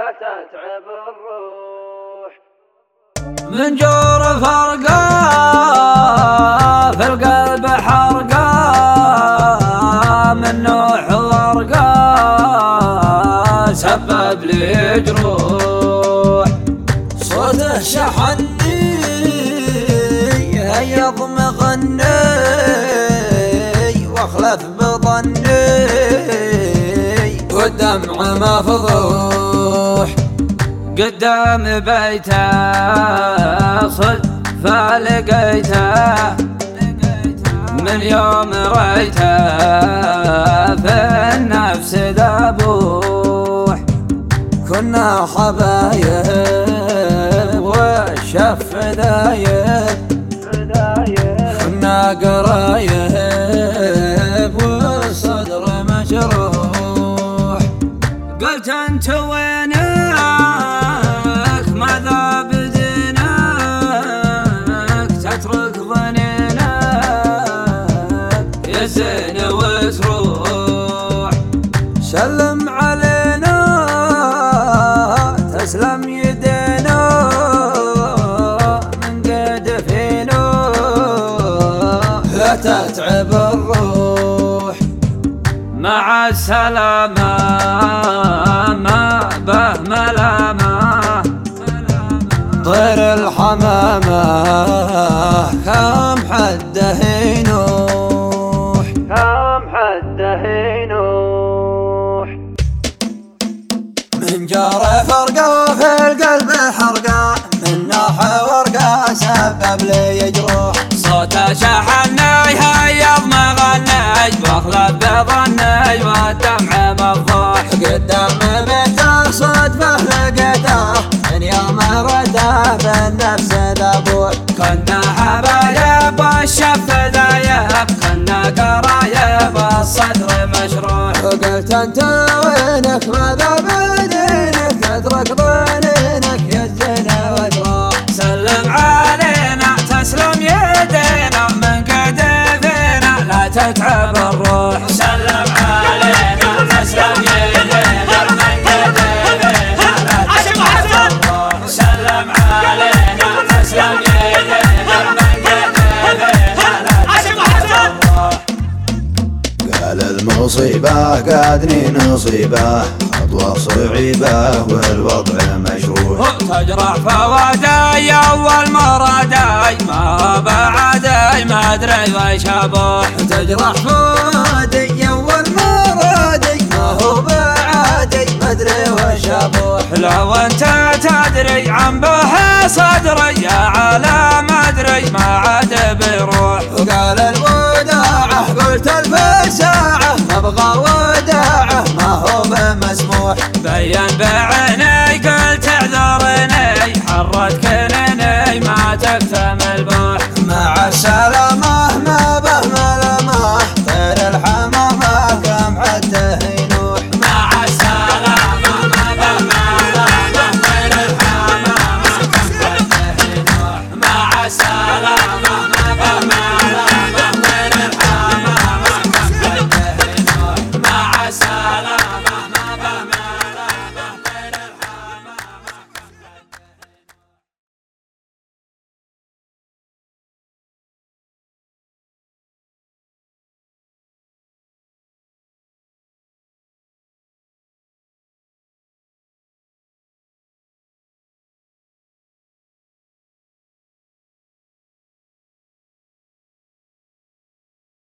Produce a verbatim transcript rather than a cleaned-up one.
تتعب الروح. من جور فرقة في القلب حرقة من نوح ورقة سبب لي جروح. صوته شحني هيض مغني واخلف بظني والدمع مفضوح. قدام بيته صدفة لقيته من يوم ريته في النفس ذبوح. كنا حبايب والشف ذايب كنا قرايب والصدر مجروح. قلت انت وينك ماذا بدينك تترك ظنينك يزين وتروح. سلم علينا تسلم يدينا من قد فينا لا تتعب الروح. مع السلامة ما به ملامة طير الحمامة كم حده ينوح كم حده ينوح. من جار فرقة في القلب حرقة من ناح ورقة سبب لي جروح. صوته شحني هيض مغني واخلف بظني والدمع مفضوح. قدام بيته صدفة لقيته من يوم رده في النفس ذبوح. كنا حبايب والشف ذايب كنا قرايب والصدر مشروح. وقلت انت وينك ماذا بدينك تترك ظنينك يزين وتروح. سلم علينا تسلم يدينا من كتفنا لا تتعب الروح. سلم علينا تسلم يدينا من كتفنا لا تتعب الروح. سلم علينا تسلم يدينا من كتفنا لا تتعب الروح. قال المصيبة قادني نصيبة خطوة صعيبة والوضع مشروع. تجرح فوادي اول مرادي ما بعدي ما ادري ويش ابوح. تجرح فؤادي اول مرادي ما هو بعادي ما ادري وش ابوح. لو انت تدري عن به صدري يا عالم ادري ما عاد بيروح. وقال الوداعه قلت الفساعه ابغى وداعه ما هو بمسموح. بين بعيني